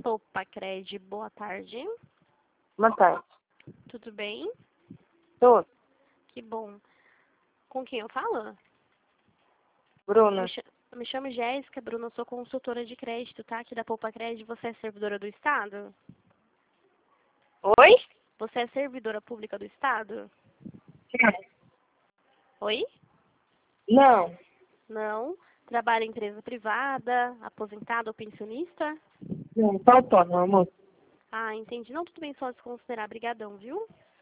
Opa, Cred, boa tarde. Boa tarde. Tudo bem? Tô. Que bom. Com quem eu falo? Bruna. Eu me chamo Jéssica, Bruna, eu sou consultora de crédito, tá? Aqui da Poupa Cred, você é servidora do Estado? Oi? Você é servidora pública do Estado? Oi? Não. Não? Trabalha em empresa privada, aposentado ou pensionista? Não, tá autônomo, amor. Ah, entendi. Não, tudo bem, só se considerar. Brigadão, viu?